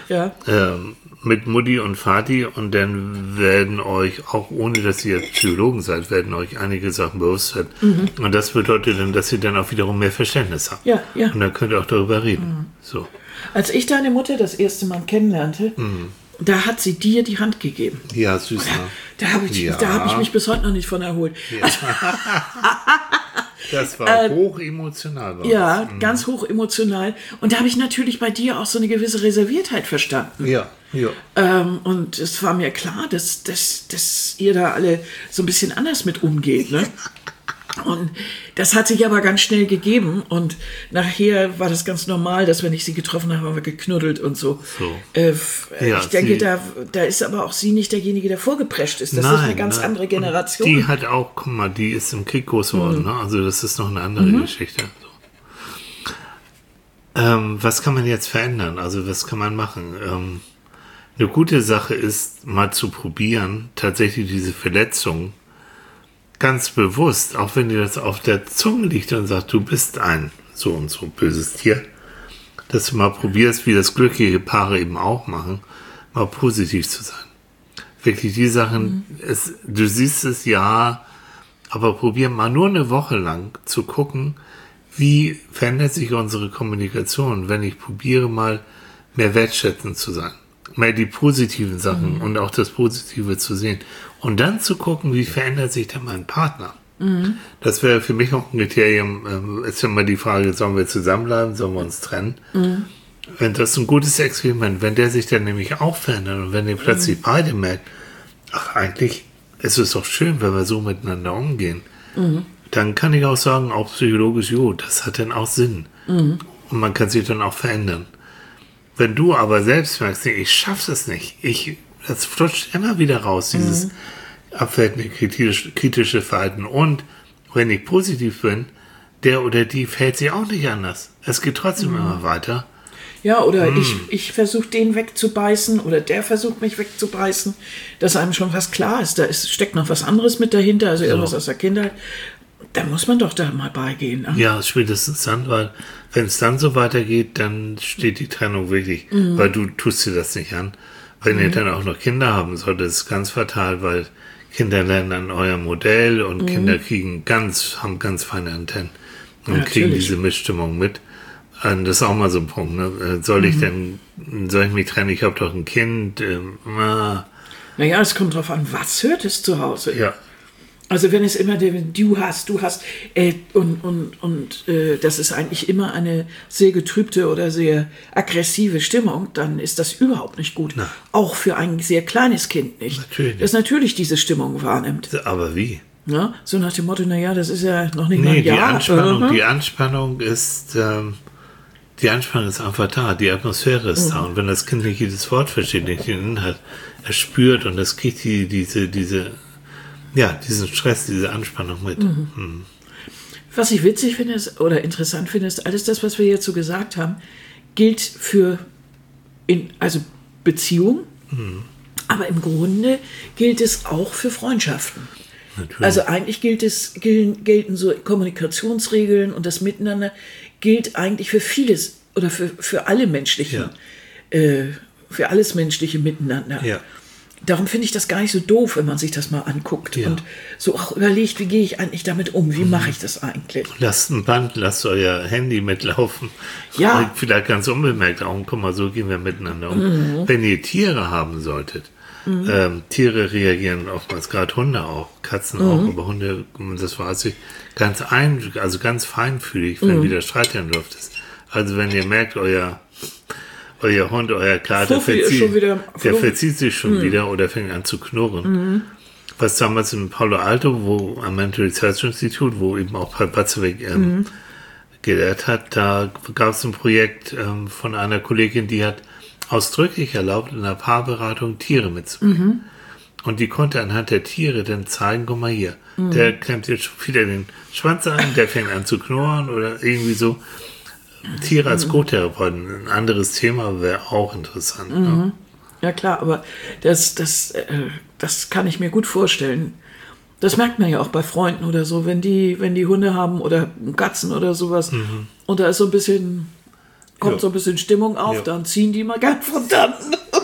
Mit Mutti und Vati, und dann werden euch, auch ohne dass ihr Psychologen seid, werden euch einige Sachen bewusst werden. Und das bedeutet dann, dass ihr dann auch wiederum mehr Verständnis habt. Ja. Und dann könnt ihr auch darüber reden. So. Als ich deine Mutter das erste Mal kennenlernte, da hat sie dir die Hand gegeben. Ja, süß. Da habe ich mich bis heute noch nicht von erholt. Ja. Das war hoch emotional. Ja, ganz hoch emotional. Und da habe ich natürlich bei dir auch so eine gewisse Reserviertheit verstanden. Ja. Und es war mir klar, dass ihr da alle so ein bisschen anders mit umgeht. Ne? Und das hat sich aber ganz schnell gegeben. Und nachher war das ganz normal, dass wenn ich sie getroffen habe, haben wir geknuddelt und so. Ich denke, da ist aber auch sie nicht derjenige, der vorgeprescht ist. Das ist eine ganz andere Generation. Und die hat auch, guck mal, die ist im Krieg groß geworden. Ne? Also das ist noch eine andere Geschichte. Was kann man jetzt verändern? Also was kann man machen? Eine gute Sache ist, mal zu probieren, tatsächlich diese Verletzung ganz bewusst, auch wenn dir das auf der Zunge liegt und sagt, du bist ein so und so böses Tier, dass du mal probierst, wie das glückliche Paare eben auch machen, mal positiv zu sein. Wirklich die Sachen, du siehst es ja, aber probier mal nur eine Woche lang zu gucken, wie verändert sich unsere Kommunikation, wenn ich probiere mal mehr wertschätzend zu sein. Mehr die positiven Sachen und auch das Positive zu sehen. Und dann zu gucken, wie verändert sich dann mein Partner. Das wäre für mich auch ein Kriterium. Ist ja immer die Frage, sollen wir zusammenbleiben, sollen wir uns trennen? Wenn das ein gutes Experiment, wenn der sich dann nämlich auch verändert und wenn ihr plötzlich beide merkt, ach eigentlich ist es doch schön, wenn wir so miteinander umgehen, dann kann ich auch sagen, auch psychologisch, das hat dann auch Sinn. Und man kann sich dann auch verändern. Wenn du aber selbst merkst, nee, ich schaffe es nicht, das flutscht immer wieder raus, dieses abwertende, kritische Verhalten. Und wenn ich positiv bin, der oder die fällt sich auch nicht anders. Es geht trotzdem immer weiter. Ja, oder ich versuche den wegzubeißen oder der versucht mich wegzubeißen, dass einem schon was klar ist. Steckt noch was anderes mit dahinter, also irgendwas aus der Kindheit. Da muss man doch da mal beigehen. Ne? Ja, spätestens dann, weil wenn es dann so weitergeht, dann steht die Trennung wirklich, weil du tust dir das nicht an. Wenn ihr dann auch noch Kinder haben solltet, ist es ganz fatal, weil Kinder lernen an eurem Modell und Kinder haben ganz feine Antennen und kriegen diese Missstimmung mit. Und das ist auch mal so ein Punkt. Ne? Soll ich mich trennen? Ich habe doch ein Kind. Naja, es kommt drauf an, was hört es zu Hause? Ja. Also wenn es immer du hast und das ist eigentlich immer eine sehr getrübte oder sehr aggressive Stimmung, dann ist das überhaupt nicht gut. Na. Auch für ein sehr kleines Kind nicht. Natürlich. Das natürlich diese Stimmung wahrnimmt. Aber wie? Ja, so nach dem Motto, naja, das ist ja noch nicht mal ein Jahr. Die Anspannung ist einfach da, die Atmosphäre ist da. Und wenn das Kind nicht jedes Wort versteht, nicht den Inhalt, er spürt und das kriegt diesen Stress, diese Anspannung mit. Was ich witzig finde oder interessant finde, ist, alles das, was wir jetzt so gesagt haben, gilt für Beziehung, aber im Grunde gilt es auch für Freundschaften. Natürlich. Also eigentlich gelten so Kommunikationsregeln und das Miteinander gilt eigentlich für vieles oder für alle menschlichen, für alles menschliche Miteinander. Ja. Darum finde ich das gar nicht so doof, wenn man sich das mal anguckt und so auch überlegt, wie gehe ich eigentlich damit um, wie mache ich das eigentlich? Lasst euer Handy mitlaufen. Ja. Vielleicht ganz unbemerkt auch, guck mal, so gehen wir miteinander um. Wenn ihr Tiere haben solltet, Tiere reagieren oftmals, gerade Hunde auch, Katzen auch, aber Hunde, das weiß ich, ganz feinfühlig, wenn wieder Streit in der Luft ist. Also wenn ihr merkt, euer Hund, euer Kater verzieht sich schon wieder oder fängt an zu knurren. Was damals in Palo Alto, am Mental Research Institute, wo eben auch Paul Watzlawick gelehrt hat, da gab es ein Projekt von einer Kollegin, die hat ausdrücklich erlaubt, in einer Paarberatung Tiere mitzubringen. Und die konnte anhand der Tiere dann zeigen, guck mal hier, der klemmt jetzt schon wieder den Schwanz ein, der fängt an zu knurren oder irgendwie so. Tiere als Co-Therapeuten, ein anderes Thema wäre auch interessant. Ne? Ja klar, aber das kann ich mir gut vorstellen. Das merkt man ja auch bei Freunden oder so, wenn die Hunde haben oder Katzen oder sowas und da ist so ein bisschen, kommt so ein bisschen Stimmung auf, dann ziehen die mal ganz von dann.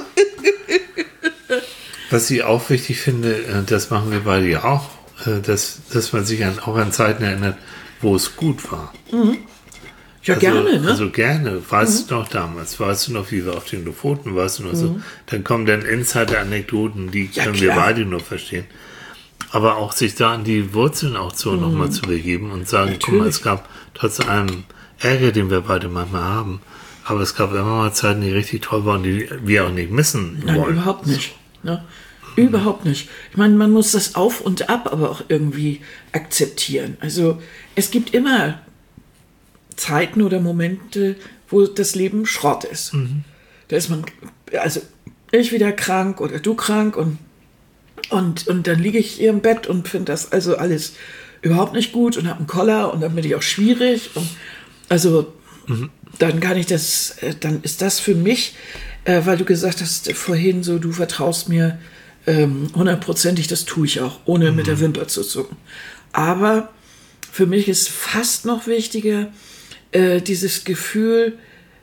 Was ich auch wichtig finde, das machen wir beide ja auch, dass man sich auch an Zeiten erinnert, wo es gut war. Ja, gerne, ne? Also gerne. Weißt du noch damals? Weißt du noch, wie wir auf den Lofoten, weißt du noch so? Dann kommen dann Insider-Anekdoten, die können wir beide nur verstehen. Aber auch sich da an die Wurzeln auch so nochmal zu begeben und sagen, guck mal, es gab trotz allem Ärger, den wir beide manchmal haben, aber es gab immer mal Zeiten, die richtig toll waren, die wir auch nicht missen wollen. Nein, überhaupt nicht. Ne? Überhaupt nicht. Ich meine, man muss das Auf und Ab aber auch irgendwie akzeptieren. Also es gibt immer Zeiten oder Momente, wo das Leben Schrott ist. Da ist man, also ich wieder krank oder du krank und dann liege ich hier im Bett und finde das also alles überhaupt nicht gut und habe einen Koller und dann bin ich auch schwierig. Und also dann kann ich das, dann ist das für mich, weil du gesagt hast vorhin so, du vertraust mir 100%ig, das tue ich auch, ohne mit der Wimper zu zucken. Aber für mich ist fast noch wichtiger, dieses Gefühl,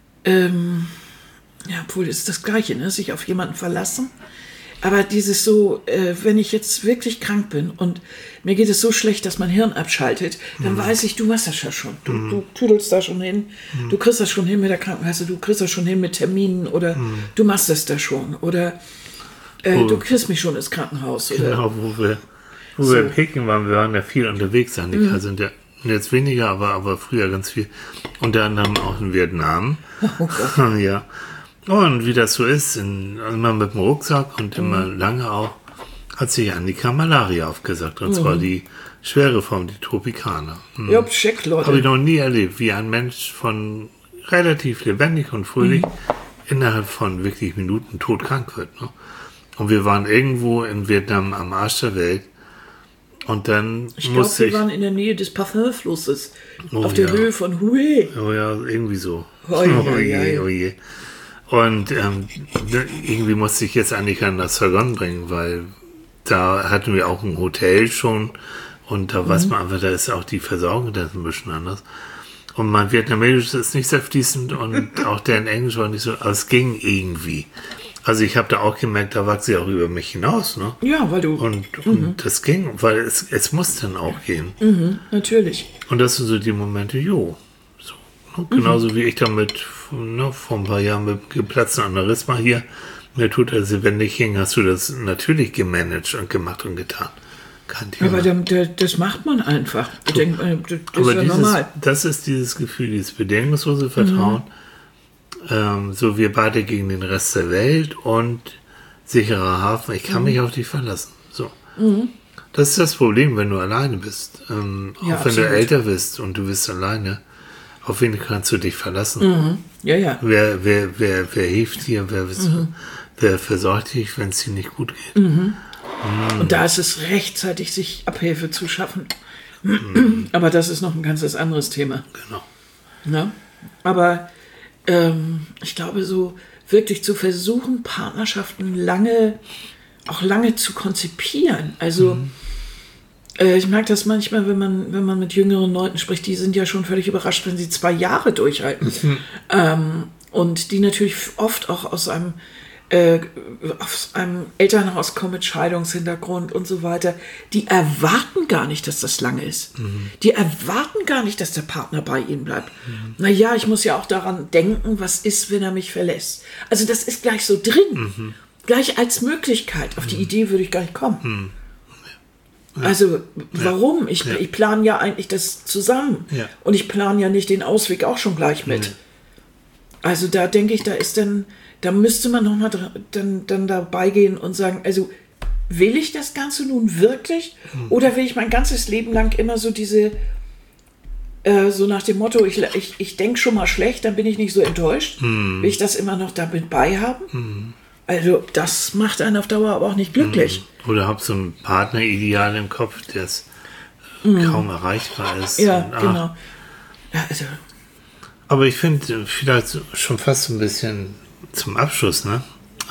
ja, obwohl ist das Gleiche, ne? Sich auf jemanden verlassen. Aber dieses so, wenn ich jetzt wirklich krank bin und mir geht es so schlecht, dass mein Hirn abschaltet, dann weiß ich, du machst das ja schon. Du tüdelst da schon hin, du kriegst das schon hin mit der Krankenkasse, du kriegst das schon hin mit Terminen oder du machst das da schon oder du kriegst mich schon ins Krankenhaus. Oder, genau, wo wir in Peking waren, wir waren ja viel unterwegs, Annika, sind ja jetzt weniger, aber früher ganz viel. Unter anderem auch in Vietnam. Oh Gott. Ja. Und wie das so ist, immer mit dem Rucksack und immer lange auch, hat sich Annika Malaria aufgesagt. Und zwar die schwere Form, die Tropikaner. Ja, check, Leute. Habe ich noch nie erlebt, wie ein Mensch von relativ lebendig und fröhlich innerhalb von wirklich Minuten todkrank wird. Ne? Und wir waren irgendwo in Vietnam am Arsch der Welt. Und dann ich glaube, wir waren in der Nähe des Parfümflusses. Auf der Höhe von Hue. Oh ja, irgendwie so. Oh je, oh je. Und irgendwie musste ich jetzt Annika nach Saigon bringen, weil da hatten wir auch ein Hotel schon und da weiß man einfach, da ist auch die Versorgung da ein bisschen anders. Und mein Vietnamesisch ist nicht sehr fließend und auch deren Englisch war nicht so, aber es ging irgendwie. Also ich habe da auch gemerkt, da wächst sie auch über mich hinaus, ne? Ja, weil du... Und das ging, weil es muss dann auch gehen. Natürlich. Und das sind so die Momente, so. Ne? Genauso wie ich damit vor ein paar Jahren mit geplatzten Aneurysma hier, mir tut also, wenn nicht ging, hast du das natürlich gemanagt und gemacht und getan. Kein Thema. Aber das macht man einfach. Das ist ja normal. Das ist dieses Gefühl, dieses bedingungslose Vertrauen, so wir beide gegen den Rest der Welt und sicherer Hafen. Ich kann mich auf dich verlassen. So. Das ist das Problem, wenn du alleine bist. Auch wenn du älter bist und du bist alleine. Auf wen kannst du dich verlassen? Ja, ja. Wer hilft dir? Wer versorgt dich, wenn es dir nicht gut geht? Und da ist es rechtzeitig, sich Abhilfe zu schaffen. Aber das ist noch ein ganz anderes Thema. Genau. Na? Aber ich glaube, so wirklich zu versuchen, Partnerschaften lange zu konzipieren. Also ich merke das manchmal, wenn man mit jüngeren Leuten spricht, die sind ja schon völlig überrascht, wenn sie 2 Jahre durchhalten. Und die natürlich oft auch aus einem Elternhaus kommen mit Scheidungshintergrund und so weiter, die erwarten gar nicht, dass das lange ist. Die erwarten gar nicht, dass der Partner bei ihnen bleibt. Naja, ich muss ja auch daran denken, was ist, wenn er mich verlässt. Also das ist gleich so drin. Gleich als Möglichkeit. Auf die Idee würde ich gar nicht kommen. Also, warum? Ich plane ja eigentlich das zusammen. Ja. Und ich plane ja nicht den Ausweg auch schon gleich mit. Also da denke ich, da müsste man nochmal dann dabei gehen und sagen, also will ich das Ganze nun wirklich? Oder will ich mein ganzes Leben lang immer so diese, so nach dem Motto, ich denke schon mal schlecht, dann bin ich nicht so enttäuscht. Will ich das immer noch damit beihaben? Also das macht einen auf Dauer aber auch nicht glücklich. Oder hab so ein Partnerideal im Kopf, das kaum erreichbar ist. Ja, genau. Ja, also. Aber ich finde vielleicht schon fast ein bisschen zum Abschluss, ne?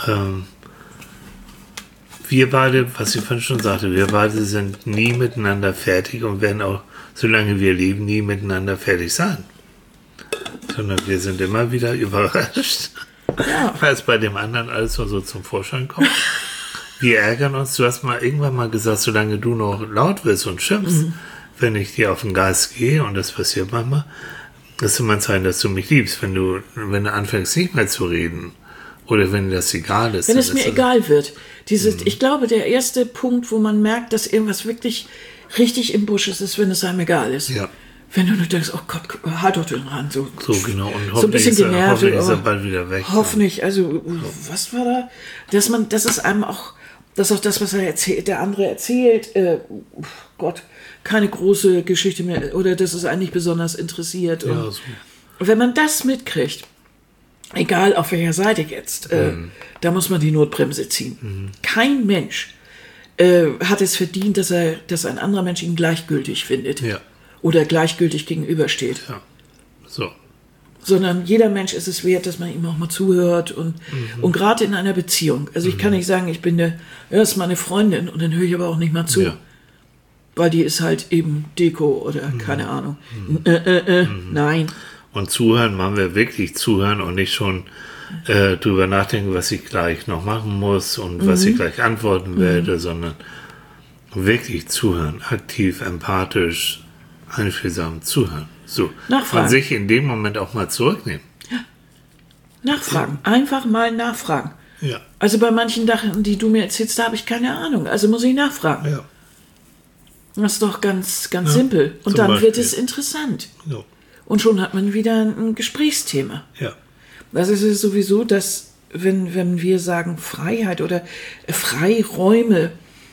Wir beide, was ich vorhin schon sagte, wir beide sind nie miteinander fertig und werden auch, solange wir leben, nie miteinander fertig sein. Sondern wir sind immer wieder überrascht. Ja. Weil es bei dem anderen alles so zum Vorschein kommt. Wir ärgern uns. Du hast mal irgendwann mal gesagt, solange du noch laut wirst und schimpfst, wenn ich dir auf den Geist gehe, und das passiert manchmal, das ist immer ein Zeichen, dass du mich liebst. Wenn du anfängst, nicht mehr zu reden Oder wenn das egal ist. Wenn es mir egal wird. Ich glaube, der erste Punkt, wo man merkt, dass irgendwas wirklich richtig im Busch ist, wenn es einem egal ist. Ja. Wenn du nur denkst, oh Gott, halt doch den Rand. So genau. Und so ein bisschen genervt. Hoffentlich ist er bald wieder weg. Hoffentlich. Also, was war da? Dass es einem auch, dass auch das, was der andere erzählt, Gott, keine große Geschichte mehr, oder dass es einen nicht besonders interessiert. Und So. wenn man das mitkriegt, egal auf welcher Seite jetzt, da muss man die Notbremse ziehen. Kein Mensch hat es verdient, dass ein anderer Mensch ihn gleichgültig findet. Ja. Oder gleichgültig gegenübersteht. Ja. So. Sondern jeder Mensch ist es wert, dass man ihm auch mal zuhört und gerade in einer Beziehung. Also ich kann nicht sagen, das ist meine Freundin und dann höre ich aber auch nicht mal zu. Ja. Weil die ist halt eben Deko oder keine Ahnung. Nein. Und zuhören, machen wir wirklich zuhören und nicht schon drüber nachdenken, was ich gleich noch machen muss und was ich gleich antworten werde, sondern wirklich zuhören, aktiv, empathisch, einfühlsam zuhören. So. Nachfragen. Und sich in dem Moment auch mal zurücknehmen. Nachfragen. Einfach mal nachfragen. Ja. Also bei manchen Sachen, die du mir erzählst, da habe ich keine Ahnung. Also muss ich nachfragen. Ja. Das ist doch ganz simpel. Und zum dann wird Beispiel. es interessant. So. Und schon hat man wieder ein Gesprächsthema. Ja. Das ist es sowieso, dass wenn wir sagen Freiheit oder Freiräume,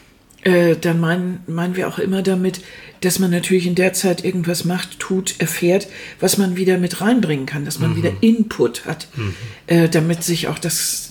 dann meinen wir auch immer damit, dass man natürlich in der Zeit irgendwas macht, tut, erfährt, was man wieder mit reinbringen kann, dass man wieder Input hat, damit sich auch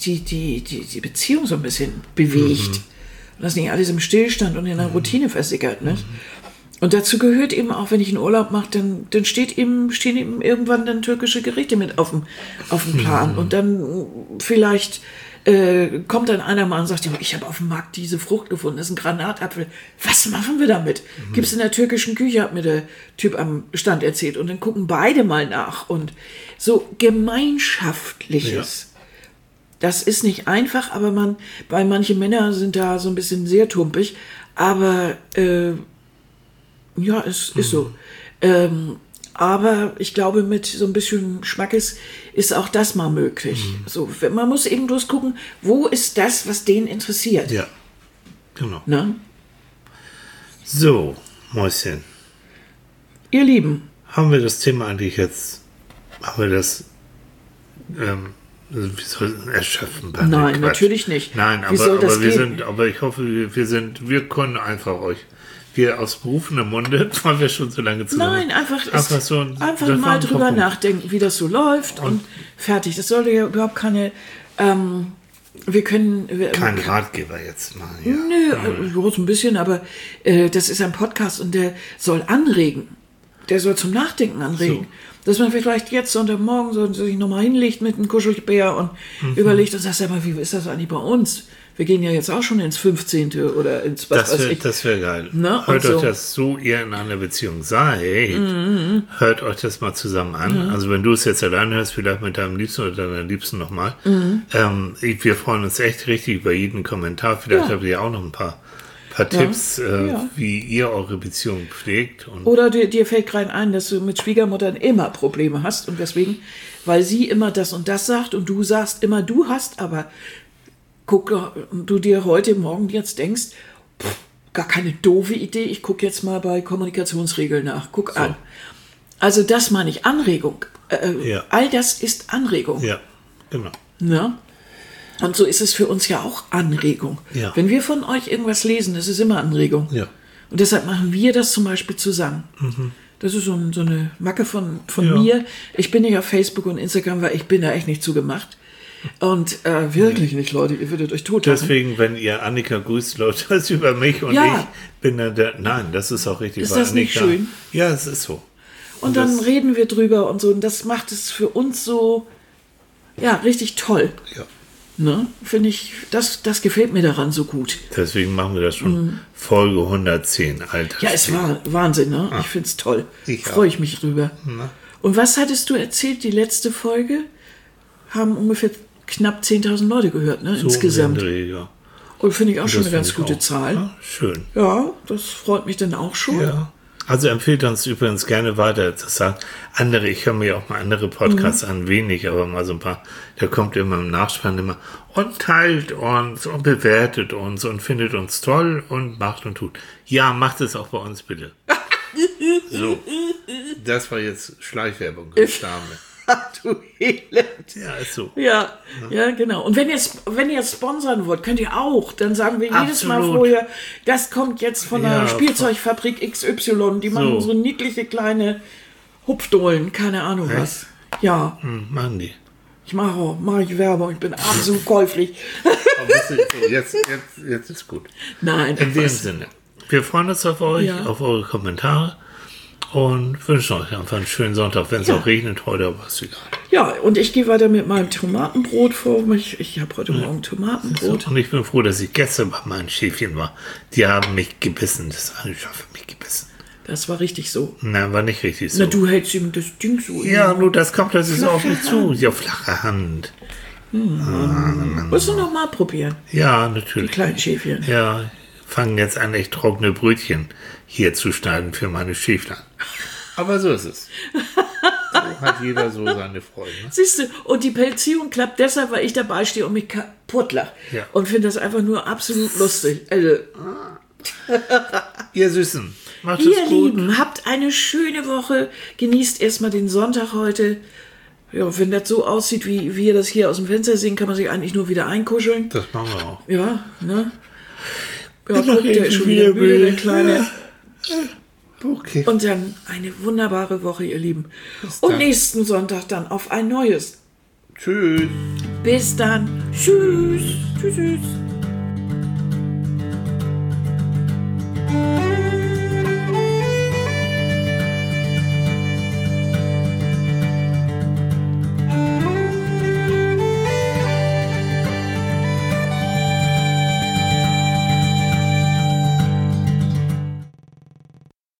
die Beziehung so ein bisschen bewegt. Und das nicht alles im Stillstand und in der Routine versickert. Ne? Und dazu gehört eben auch, wenn ich einen Urlaub mache, dann stehen eben irgendwann dann türkische Gerichte mit auf dem Plan. Und dann vielleicht kommt dann einer mal und sagt, ich habe auf dem Markt diese Frucht gefunden, das ist ein Granatapfel. Was machen wir damit? Gibt's in der türkischen Küche, hat mir der Typ am Stand erzählt. Und dann gucken beide mal nach. Und so Gemeinschaftliches. Ja. Das ist nicht einfach, aber weil manche Männer sind da so ein bisschen sehr tumpig. Aber es ist so. Aber ich glaube, mit so ein bisschen Schmackes ist auch das mal möglich. So, man muss eben bloß gucken, wo ist das, was den interessiert. Ja, genau. Na? So, Mäuschen. Ihr Lieben. Haben wir das Thema eigentlich jetzt, erschöpfen? Nein, Quatsch. Natürlich nicht. Nein, aber ich hoffe, wir können einfach euch, wir aus berufenem Munde, weil wir schon so lange zusammen. Nein, einfach mal drüber nachdenken, wie das so läuft und fertig. Das sollte ja überhaupt keine, kein Ratgeber jetzt mal. Ja. Nö, so ein bisschen, aber das ist ein Podcast und der soll anregen. Der soll zum Nachdenken anregen. So. Dass man vielleicht jetzt Sonntagmorgen so sich nochmal hinlegt mit einem Kuschelbär und überlegt und sagt, mal, wie ist das eigentlich bei uns? Wir gehen ja jetzt auch schon ins 15. oder ins was weiß ich. Das wäre geil. Na, hört euch das, so ihr in einer Beziehung seid, hört euch das mal zusammen an. Also wenn du es jetzt allein hörst, vielleicht mit deinem Liebsten oder deiner Liebsten nochmal. Wir freuen uns echt richtig über jeden Kommentar. Vielleicht habt ihr auch noch ein paar Tipps, wie ihr eure Beziehung pflegt. Oder dir fällt gerade ein, dass du mit Schwiegermuttern immer Probleme hast und deswegen, weil sie immer das und das sagt und du sagst immer, du hast, aber du dir heute Morgen jetzt denkst, gar keine doofe Idee, ich gucke jetzt mal bei Kommunikationsregeln nach, guck an. Also das meine ich, Anregung. All das ist Anregung. Ja, genau. Ja? Und so ist es für uns ja auch Anregung. Ja. Wenn wir von euch irgendwas lesen, das ist immer Anregung. Ja. Und deshalb machen wir das zum Beispiel zusammen. Das ist so eine Macke von mir. Ich bin nicht auf Facebook und Instagram, weil ich bin da echt nicht zugemacht. Und wirklich nicht, Leute, ihr würdet euch tot Deswegen, wenn ihr Annika grüßt, läuft das über mich und ich bin dann der. Nein, das ist auch richtig. Ist das nicht schön? Ja, es ist so. Und dann reden wir drüber und so. Und das macht es für uns so, richtig toll. Ja. Ne? Finde ich, das gefällt mir daran so gut. Deswegen machen wir das schon Folge 110, Alter. Ja, es war Wahnsinn, ne? Ich finde es toll. Freue ich mich drüber. Na? Und was hattest du erzählt? Die letzte Folge haben ungefähr knapp 10.000 Leute gehört, ne? So insgesamt. Dreh, ja. Und finde ich auch schon Das eine ganz finde ich gute auch. Zahl. Ja, schön. Ja, das freut mich dann auch schon. Ja. Also empfiehlt uns übrigens gerne weiter. Das sagt andere, ich höre mir auch mal andere Podcasts an, wenig, aber mal so ein paar. Da kommt immer im Nachspann immer und teilt uns und bewertet uns und findet uns toll und macht und tut. Ja, macht es auch bei uns bitte. So, das war jetzt Schleichwerbung. Du Elend. Ja, ist so. Ja, genau. Und wenn ihr sponsern wollt, könnt ihr auch. Dann sagen wir jedes Mal Absolut. vorher, das kommt jetzt von der Ja, Spielzeugfabrik XY. Die machen so niedliche kleine Hupfdohlen, keine Ahnung was. Ja, Machen die. ich mache Werbung, ich bin absolut käuflich. Aber jetzt ist gut. Nein, In dem Sinne, wir freuen uns auf euch, auf eure Kommentare und wünschen euch einfach einen schönen Sonntag, wenn es auch regnet heute, aber ist egal. ja, und ich gehe weiter mit meinem Tomatenbrot vor mich. Ich habe heute Morgen Tomatenbrot. Und ich bin froh, dass ich gestern bei meinen Schäfchen war. Die haben mich gebissen, das eine Schaf hat mich gebissen. Das war richtig so. Nein, war nicht richtig so. Na, du hältst ihm das Ding so. Ja, nur das kommt plötzlich so auf mich zu. Ja, flache Hand. Musst du noch mal probieren, Ja, die natürlich. kleinen Schäfchen. Ja, fangen jetzt an, echt trockene Brötchen hier zu schneiden für meine Schäflein. Aber so ist es. So hat jeder so seine Freude. Ne? Siehst du, und die Beziehung klappt deshalb, weil ich dabei stehe und mich kaputt lache. Ja. Und finde das einfach nur absolut lustig. Also, Ihr Süßen, macht ihr es gut. Lieben, habt eine schöne Woche. Genießt erstmal den Sonntag heute. Ja, wenn das so aussieht, wie wir das hier aus dem Fenster sehen, kann man sich eigentlich nur wieder einkuscheln. Das machen wir auch. Ja, ne? Ja, guck, der ist schon wieder müde, der Kleine. Okay. Und dann eine wunderbare Woche, ihr Lieben. Bis Und dann. nächsten Sonntag dann auf ein neues. Tschüss. Bis dann. Tschüss. Tschüss. Tschüss.